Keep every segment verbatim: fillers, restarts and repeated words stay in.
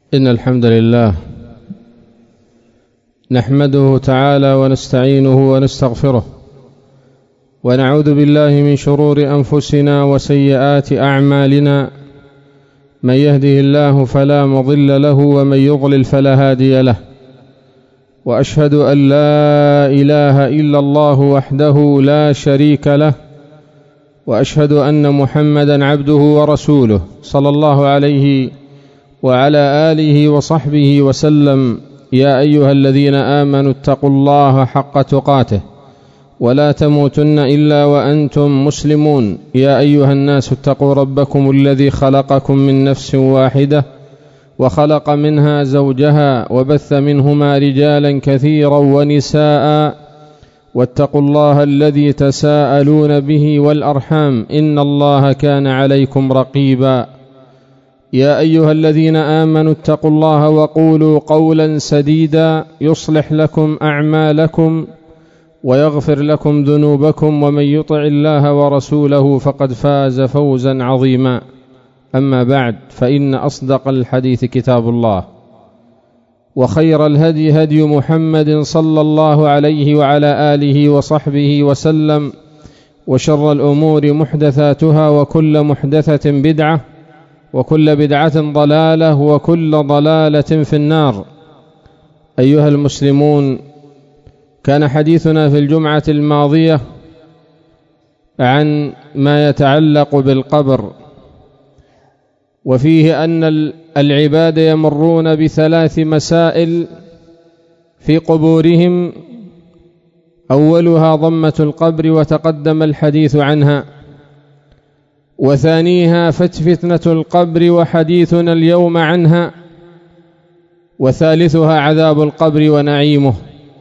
إن الحمد لله نحمده تعالى ونستعينه ونستغفره ونعوذ بالله من شرور أنفسنا وسيئات أعمالنا، من يهده الله فلا مضل له ومن يضلل فلا هادي له، وأشهد أن لا إله إلا الله وحده لا شريك له، وأشهد أن محمدا عبده ورسوله صلى الله عليه وعلى آله وصحبه وسلم. يا أيها الذين آمنوا اتقوا الله حق تقاته ولا تموتن إلا وأنتم مسلمون. يا أيها الناس اتقوا ربكم الذي خلقكم من نفس واحدة وخلق منها زوجها وبث منهما رجالا كثيرا ونساء، واتقوا الله الذي تساءلون به والأرحام إن الله كان عليكم رقيبا. يا أيها الذين آمنوا اتقوا الله وقولوا قولا سديدا يصلح لكم أعمالكم ويغفر لكم ذنوبكم، ومن يطع الله ورسوله فقد فاز فوزا عظيما. أما بعد، فإن أصدق الحديث كتاب الله، وخير الهدي هدي محمد صلى الله عليه وعلى آله وصحبه وسلم، وشر الأمور محدثاتها وكل محدثة بدعة وكل بدعة ضلالة وكل ضلالة في النار. أيها المسلمون، كان حديثنا في الجمعة الماضية عن ما يتعلق بالقبر، وفيه أن العباد يمرون بثلاث مسائل في قبورهم، أولها ضمة القبر وتقدم الحديث عنها، وثانيها فتنة القبر وحديثنا اليوم عنها، وثالثها عذاب القبر ونعيمه.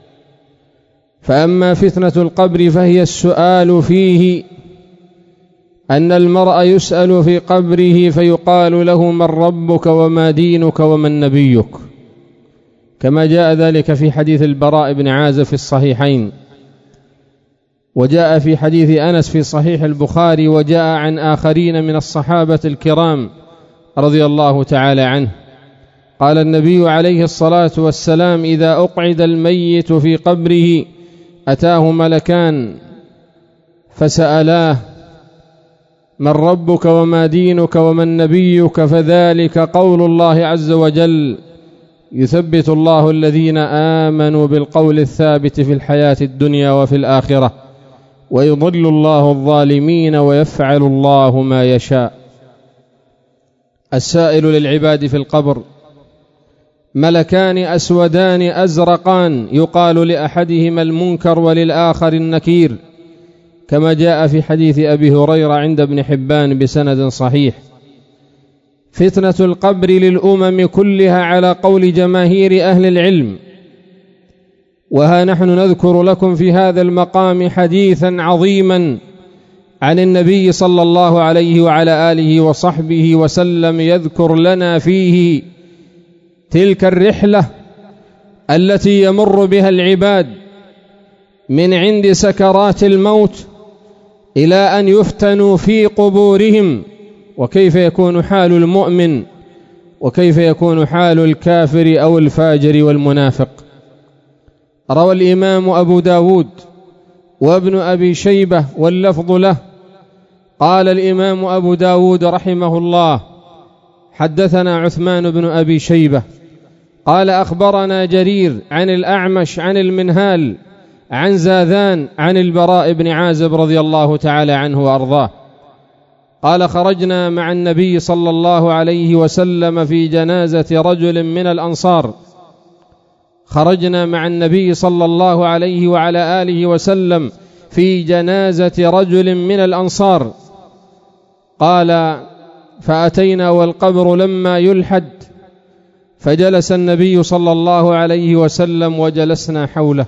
فأما فتنة القبر فهي السؤال فيه، أن المرء يسأل في قبره فيقال له من ربك وما دينك ومن نبيك، كما جاء ذلك في حديث البراء بن عازب في الصحيحين، وجاء في حديث أنس في صحيح البخاري، وجاء عن آخرين من الصحابة الكرام رضي الله تعالى عنه. قال النبي عليه الصلاة والسلام: إذا أقعد الميت في قبره أتاه ملكان فسألاه من ربك وما دينك ومن نبيك، فذلك قول الله عز وجل: يثبت الله الذين آمنوا بالقول الثابت في الحياة الدنيا وفي الآخرة، ويضل الله الظالمين ويفعل الله ما يشاء. السائل للعباد في القبر ملكان أسودان أزرقان، يقال لأحدهما المنكر وللآخر النكير، كما جاء في حديث أبي هريرة عند ابن حبان بسند صحيح. فتنة القبر للأمم كلها على قول جماهير أهل العلم، وها نحن نذكر لكم في هذا المقام حديثا عظيما عن النبي صلى الله عليه وعلى آله وصحبه وسلم، يذكر لنا فيه تلك الرحلة التي يمر بها العباد من عند سكرات الموت إلى أن يفتنوا في قبورهم، وكيف يكون حال المؤمن وكيف يكون حال الكافر أو الفاجر والمنافق. روى الإمام أبو داود وابن أبي شيبة واللفظ له، قال الإمام أبو داود رحمه الله: حدثنا عثمان بن أبي شيبة قال أخبرنا جرير عن الأعمش عن المنهال عن زاذان عن البراء بن عازب رضي الله تعالى عنه وأرضاه قال: خرجنا مع النبي صلى الله عليه وسلم في جنازة رجل من الأنصار خرجنا مع النبي صلى الله عليه وعلى آله وسلم في جنازة رجل من الأنصار. قال: فأتينا والقبر لما يلحد، فجلس النبي صلى الله عليه وسلم وجلسنا حوله،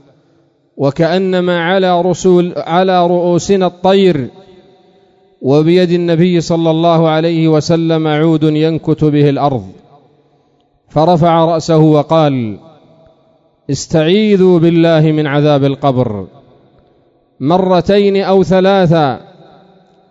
وكأنما على رسول على رؤوسنا الطير، وبيد النبي صلى الله عليه وسلم عود ينكت به الأرض، فرفع رأسه وقال: استعيذوا بالله من عذاب القبر، مرتين أو ثلاثا.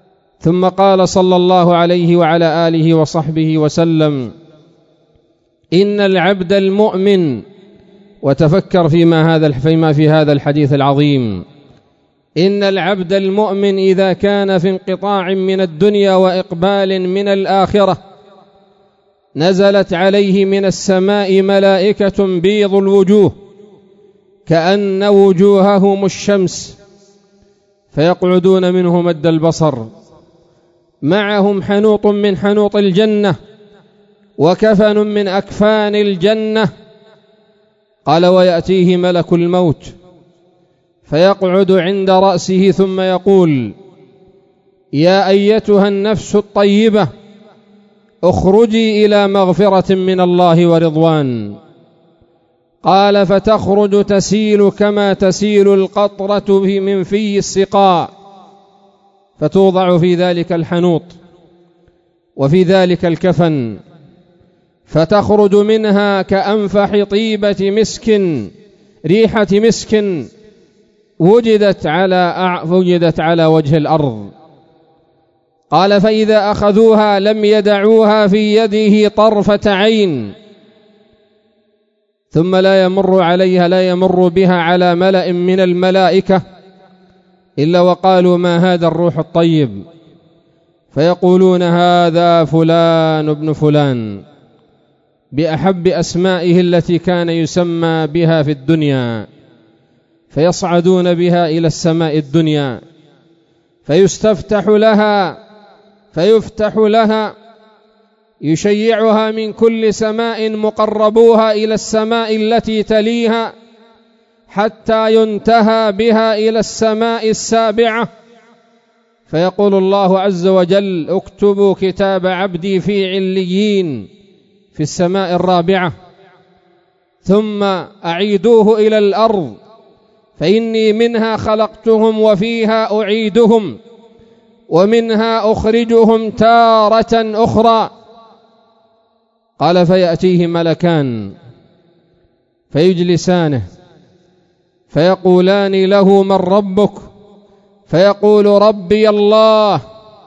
ثم قال صلى الله عليه وعلى آله وصحبه وسلم: إن العبد المؤمن، وتفكر فيما هذا فيما في هذا الحديث العظيم، إن العبد المؤمن إذا كان في انقطاع من الدنيا وإقبال من الآخرة نزلت عليه من السماء ملائكة بيض الوجوه كأن وجوههم الشمس، فيقعدون منه مد البصر، معهم حنوط من حنوط الجنة وكفن من أكفان الجنة. قال: ويأتيه ملك الموت فيقعد عند رأسه ثم يقول: يا أيتها النفس الطيبة اخرجي إلى مغفرة من الله ورضوان. قال: فتخرج تسيل كما تسيل القطرة من في السقاء، فتوضع في ذلك الحنوط وفي ذلك الكفن، فتخرج منها كأنفح طيبة مسك، ريحة مسك وجدت على وجدت على وجه الأرض. قال: فإذا أخذوها لم يدعوها في يده طرفة عين، ثم لا يمر عليها لا يمر بها على ملأ من الملائكة إلا وقالوا: ما هذا الروح الطيب؟ فيقولون: هذا فلان ابن فلان، بأحب أسمائه التي كان يسمى بها في الدنيا. فيصعدون بها إلى السماء الدنيا فيستفتح لها فيفتح لها يشيعها من كل سماء مقربوها إلى السماء التي تليها، حتى ينتهى بها إلى السماء السابعة. فيقول الله عز وجل: اكتبوا كتاب عبدي في عليين في السماء الرابعة، ثم أعيدوه إلى الأرض فإني منها خلقتهم وفيها أعيدهم ومنها أخرجهم تارة أخرى. قال: فيأتيه ملكان فيجلسانه فيقولان له: من ربك؟ فيقول: ربي الله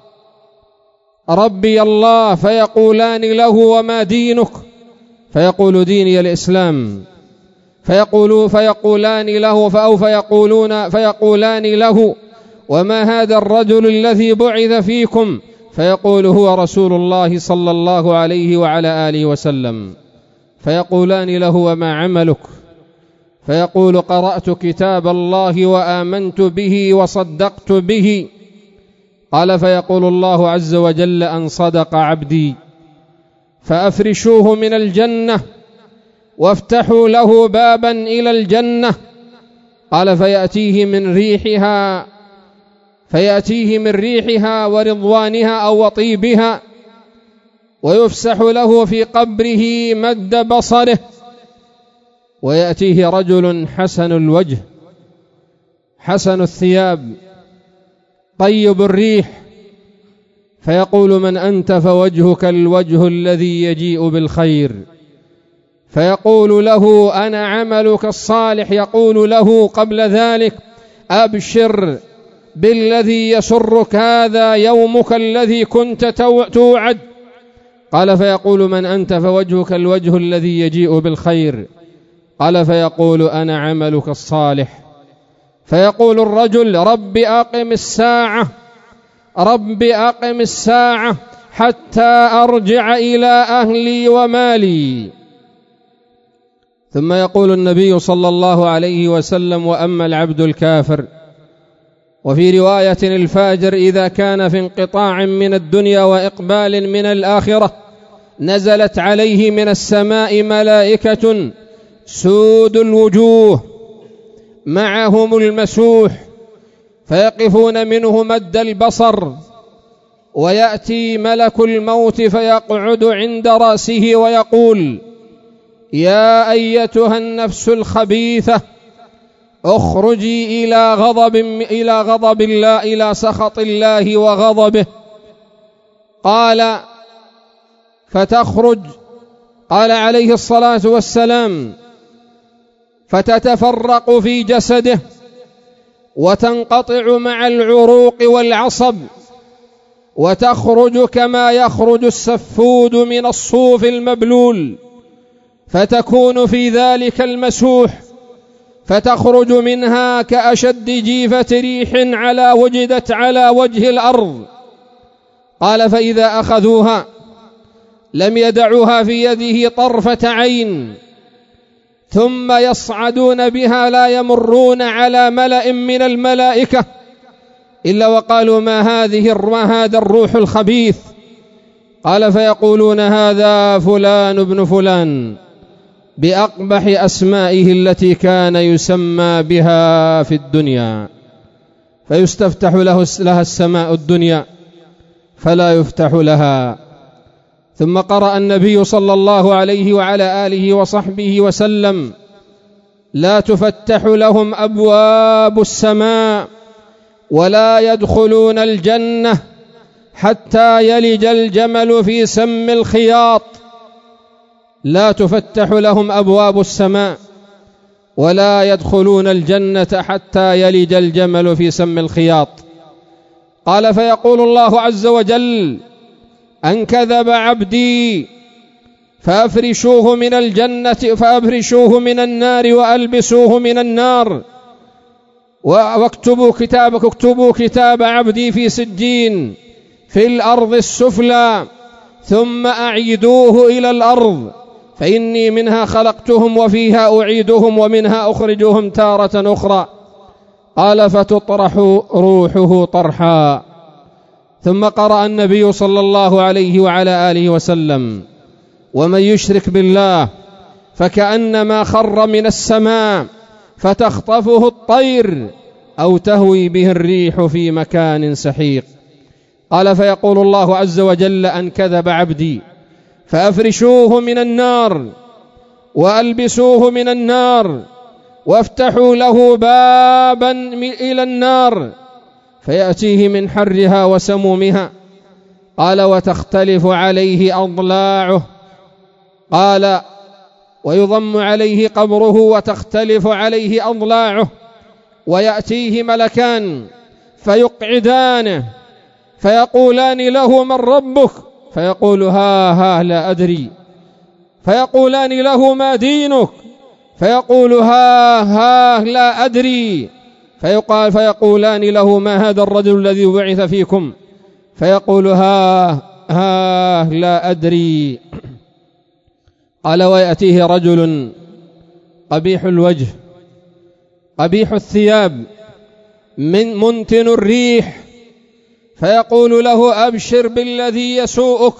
ربي الله. فيقولان له: وما دينك؟ فيقول: ديني الإسلام. فيقولوا فيقولان له فأو فيقولون فيقولان له: وما هذا الرجل الذي بعث فيكم؟ فيقول: هو رسول الله صلى الله عليه وعلى آله وسلم. فيقولان له: وما عملك؟ فيقول: قرأت كتاب الله وآمنت به وصدقت به. قال: فيقول الله عز وجل: أن صدق عبدي، فأفرشوه من الجنة وافتحوا له بابا إلى الجنة. قال: فيأتيه من ريحها فيأتيه من ريحها ورضوانها أو وطيبها، ويفسح له في قبره مد بصره. ويأتيه رجل حسن الوجه حسن الثياب طيب الريح، فيقول: من أنت؟ فوجهك الوجه الذي يجيء بالخير. فيقول له: أنا عملك الصالح. يقول له قبل ذلك: أبشر بالذي يسرك، هذا يومك الذي كنت توعد. قال: فيقول: من أنت؟ فوجهك الوجه الذي يجيء بالخير. قال: فيقول: أنا عملك الصالح. فيقول الرجل: رب أقم الساعة رب أقم الساعة حتى أرجع إلى أهلي ومالي. ثم يقول النبي صلى الله عليه وسلم: وأما العبد الكافر. وفي رواية: الفاجر إذا كان في انقطاع من الدنيا وإقبال من الآخرة نزلت عليه من السماء ملائكة سود الوجوه معهم المسوح، فيقفون منه مد البصر، ويأتي ملك الموت فيقعد عند رأسه ويقول: يا أيتها النفس الخبيثة اخرجي إلى غضب إلى غضب الله إلى سخط الله وغضبه. قال: فتخرج قال عليه الصلاة والسلام: فتتفرق في جسده وتنقطع مع العروق والعصب، وتخرج كما يخرج السفود من الصوف المبلول، فتكون في ذلك المسوح، فتخرج منها كأشد جيفة ريح على وجدت على وجه الأرض. قال فإذا أخذوها لم يدعوها في يده طرفة عين، ثم يصعدون بها لا يمرون على ملأ من الملائكة إلا وقالوا ما هذه ما هذا الروح الخبيث. قال فيقولون هذا فلان ابن فلان بأقبح أسمائه التي كان يسمى بها في الدنيا، فيستفتح له لها السماء الدنيا فلا يفتح لها. ثم قرأ النبي صلى الله عليه وعلى آله وصحبه وسلم لا تفتح لهم أبواب السماء ولا يدخلون الجنة حتى يلج الجمل في سم الخياط. لا تفتح لهم أبواب السماء ولا يدخلون الجنة حتى يلج الجمل في سم الخياط. قال فيقول الله عز وجل أن كذب عبدي فأفرشوه من الجنة فأفرشوه من النار وألبسوه من النار واكتبوا كتابك اكتبوا كتاب عبدي في سجين في الأرض السفلى ثم أعيدوه إلى الأرض فإني منها خلقتهم وفيها أعيدهم ومنها أخرجهم تارة أخرى. قال فتطرح روحه طرحا. ثم قرأ النبي صلى الله عليه وعلى آله وسلم ومن يشرك بالله فكأنما خر من السماء فتخطفه الطير أو تهوي به الريح في مكان سحيق. قال فيقول الله عز وجل أن كذب عبدي فأفرشوه من النار وألبسوه من النار وافتحوا له بابا إلى النار فيأتيه من حرها وسمومها. قال وتختلف عليه أضلاعه. قال ويضم عليه قبره وتختلف عليه أضلاعه ويأتيه ملكان فيقعدانه فيقولان له من ربك فيقول ها ها لا أدري، فيقولان له ما دينك فيقول ها ها لا أدري، فيقال فيقولان له ما هذا الرجل الذي بعث فيكم فيقول ها ها لا أدري. قال ويأتيه رجل قبيح الوجه قبيح الثياب من منتن الريح فيقول له أبشر بالذي يسوءك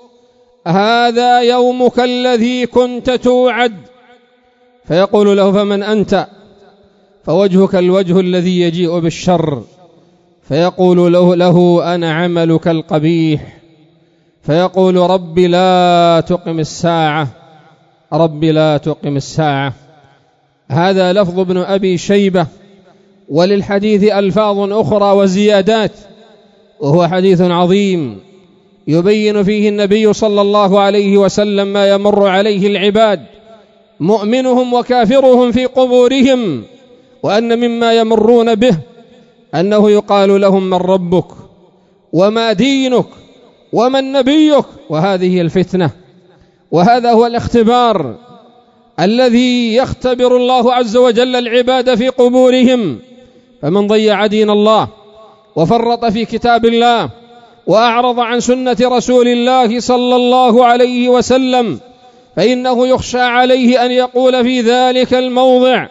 هذا يومك الذي كنت توعد. فيقول له فمن أنت؟ فوجهك الوجه الذي يجيء بالشر. فيقول له, له أنا عملك القبيح. فيقول ربي لا تقم الساعة ربي لا تقم الساعة. هذا لفظ ابن أبي شيبة، وللحديث ألفاظ أخرى وزيادات، وهو حديث عظيم يبين فيه النبي صلى الله عليه وسلم ما يمر عليه العباد مؤمنهم وكافرهم في قبورهم، وأن مما يمرون به أنه يقال لهم من ربك وما دينك ومن نبيك. وهذه الفتنة وهذا هو الاختبار الذي يختبر الله عز وجل العباد في قبورهم. فمن ضيع دين الله وفرط في كتاب الله وأعرض عن سنة رسول الله صلى الله عليه وسلم فإنه يخشى عليه أن يقول في ذلك الموضع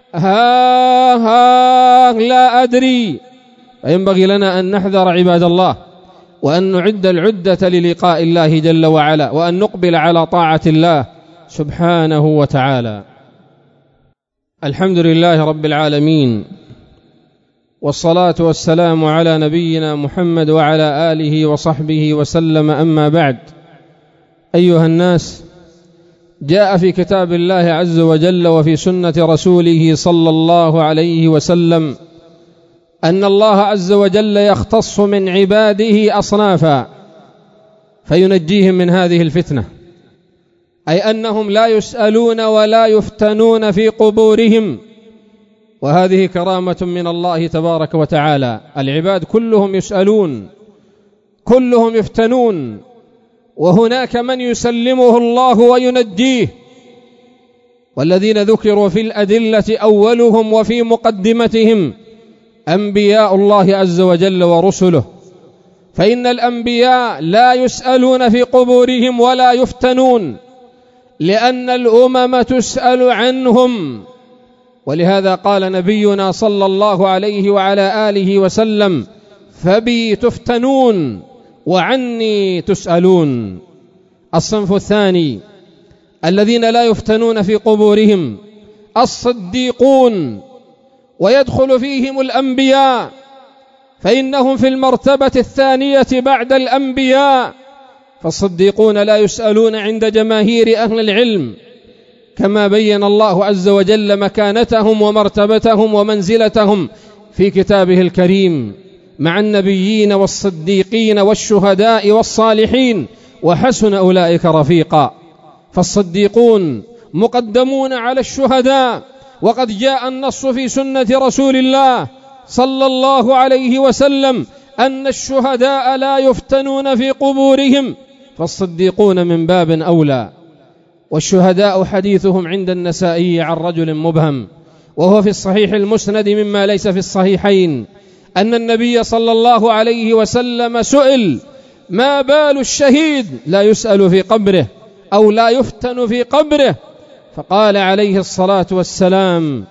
ها ها لا أدري. فينبغي لنا أن نحذر عباد الله، وأن نعد العدة للقاء الله جل وعلا، وأن نقبل على طاعة الله سبحانه وتعالى. الحمد لله رب العالمين، والصلاة والسلام على نبينا محمد وعلى آله وصحبه وسلم. أما بعد، أيها الناس، جاء في كتاب الله عز وجل وفي سنة رسوله صلى الله عليه وسلم أن الله عز وجل يختص من عباده أصنافا فينجيهم من هذه الفتنة، أي أنهم لا يسألون ولا يفتنون في قبورهم، وهذه كرامة من الله تبارك وتعالى. العباد كلهم يسألون، كلهم يفتنون، وهناك من يسلمه الله وينجيه، والذين ذكروا في الأدلة أولهم وفي مقدمتهم أنبياء الله عز وجل ورسله، فإن الأنبياء لا يسألون في قبورهم ولا يفتنون، لأن الأمم تسأل عنهم. ولهذا قال نبينا صلى الله عليه وعلى آله وسلم: فبي تفتنون وعني تسألون. الصنف الثاني الذين لا يفتنون في قبورهم الصديقون، ويدخل فيهم الأنبياء، فإنهم في المرتبة الثانية بعد الأنبياء. فالصديقون لا يسألون عند جماهير أهل العلم، كما بين الله عز وجل مكانتهم ومرتبتهم ومنزلتهم في كتابه الكريم مع النبيين والصديقين والشهداء والصالحين، وحسن أولئك رفيقا. فالصديقون مقدمون على الشهداء، وقد جاء النص في سنة رسول الله صلى الله عليه وسلم أن الشهداء لا يفتنون في قبورهم، فالصديقون من باب أولى. والشهداء حديثهم عند النسائي عن رجل مبهم، وهو في الصحيح المسند مما ليس في الصحيحين، أن النبي صلى الله عليه وسلم سئل: ما بال الشهيد لا يسأل في قبره أو لا يفتن في قبره؟ فقال عليه الصلاة والسلام: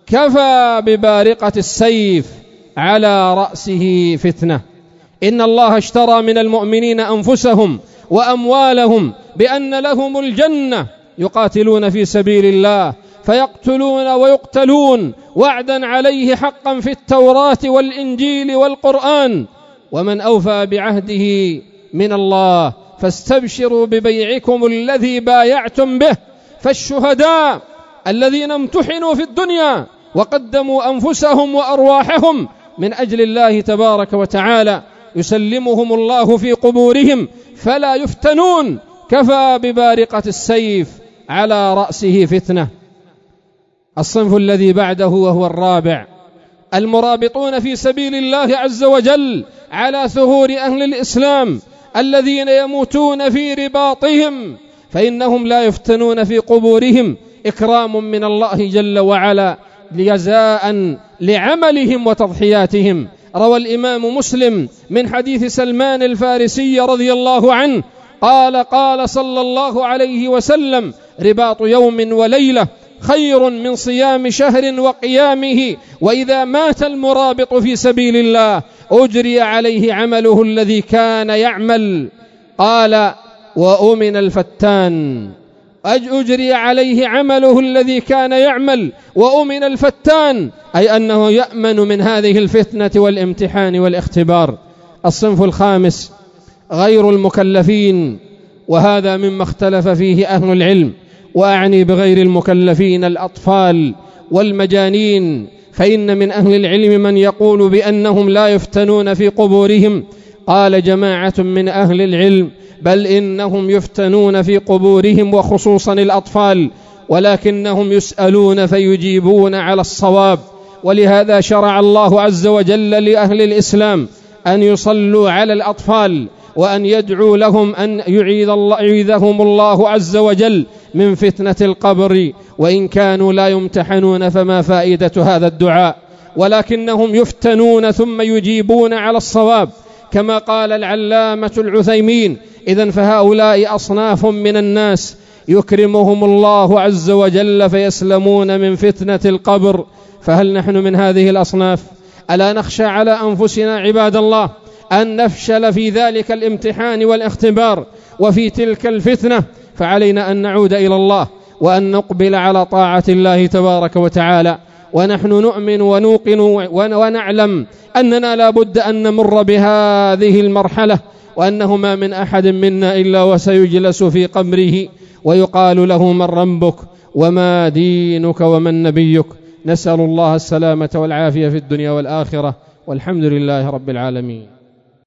كفى ببارقة السيف على رأسه فتنة. إن الله اشترى من المؤمنين أنفسهم وأموالهم بأن لهم الجنة، يقاتلون في سبيل الله فيقتلون ويقتلون، وعدا عليه حقا في التوراة والإنجيل والقرآن، ومن أوفى بعهده من الله فاستبشروا ببيعكم الذي بايعتم به. فالشهداء الذين امتحنوا في الدنيا وقدموا أنفسهم وأرواحهم من أجل الله تبارك وتعالى يسلمهم الله في قبورهم فلا يفتنون، كفى ببارقة السيف على رأسه فتنة. الصنف الذي بعده وهو الرابع المرابطون في سبيل الله عز وجل على ثغور أهل الإسلام الذين يموتون في رباطهم، فإنهم لا يفتنون في قبورهم إكرام من الله جل وعلا جزاء لعملهم وتضحياتهم. روى الإمام مسلم من حديث سلمان الفارسي رضي الله عنه قال: قال صلى الله عليه وسلم: رباط يوم وليلة خير من صيام شهر وقيامه، وإذا مات المرابط في سبيل الله أجري عليه عمله الذي كان يعمل. قال: وأمن الفتان، أجري عليه عمله الذي كان يعمل وأمن الفتان، أي أنه يأمن من هذه الفتنة والامتحان والاختبار. الصنف الخامس غير المكلفين، وهذا مما اختلف فيه أهل العلم، وأعني بغير المكلفين الأطفال والمجانين، فإن من أهل العلم من يقول بأنهم لا يفتنون في قبورهم. قال جماعة من أهل العلم: بل إنهم يفتنون في قبورهم، وخصوصا الأطفال، ولكنهم يسألون فيجيبون على الصواب. ولهذا شرع الله عز وجل لأهل الإسلام أن يصلوا على الأطفال، وأن يدعوا لهم أن يعيذ الله يعيذهم الله عز وجل من فتنة القبر، وإن كانوا لا يمتحنون فما فائدة هذا الدعاء؟ ولكنهم يفتنون ثم يجيبون على الصواب، كما قال العلامة العثيمين: إذن فهؤلاء أصناف من الناس يكرمهم الله عز وجل فيسلمون من فتنة القبر. فهل نحن من هذه الأصناف؟ ألا نخشى على أنفسنا عباد الله أن نفشل في ذلك الامتحان والاختبار وفي تلك الفتنة؟ فعلينا أن نعود إلى الله وأن نقبل على طاعة الله تبارك وتعالى، ونحن نؤمن ونوقن ونعلم أننا لا بد أن نمر بهذه المرحلة، وأنه ما من أحد منا إلا وسيجلس في قبره ويقال له: من ربك وما دينك ومن نبيك؟ نسأل الله السلامة والعافية في الدنيا والآخرة، والحمد لله رب العالمين.